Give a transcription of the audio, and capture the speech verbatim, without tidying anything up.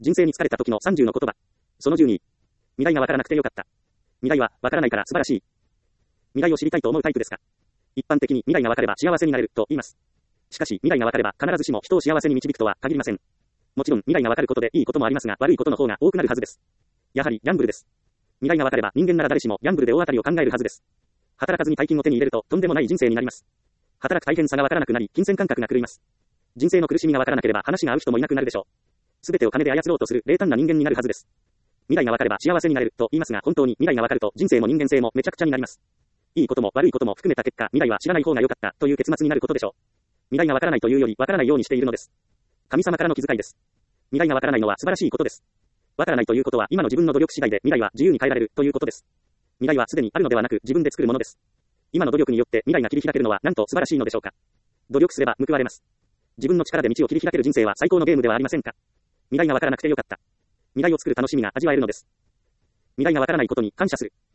人生に疲れた時のさんじゅうの言葉。そのじゅうに。未来がわからなくてよかった。未来はわからないから素晴らしい。未来を知りたいと思うタイプですか？一般的に未来がわかれば幸せになれると言います。しかし未来がわかれば必ずしも人を幸せに導くとは限りません。もちろん未来がわかることでいいこともありますが、悪いことの方が多くなるはずです。やはりギャンブルです。未来がわかれば人間なら誰しもギャンブルで大当たりを考えるはずです。働かずに大金を手に入れるととんでもない人生になります。働く大変さがわからなくなり、金銭感覚が狂います。人生の苦しみがわからなければ話が合う人もいなくなるでしょう。すべてを金で操ろうとする冷淡な人間になるはずです。未来がわかれば幸せになれると言いますが、本当に未来がわかると人生も人間性もめちゃくちゃになります。いいことも悪いことも含めた結果、未来は知らない方が良かったという結末になることでしょう。未来がわからないというよりわからないようにしているのです。神様からの気遣いです。未来がわからないのは素晴らしいことです。わからないということは今の自分の努力次第で未来は自由に変えられるということです。未来はすでにあるのではなく自分で作るものです。今の努力によって未来が切り開けるのはなんと素晴らしいのでしょうか。努力すれば報われます。自分の力で道を切り開ける人生は最高のゲームではありませんか。未来がわからなくてよかった。未来を作る楽しみが味わえるのです。未来がわからないことに感謝する。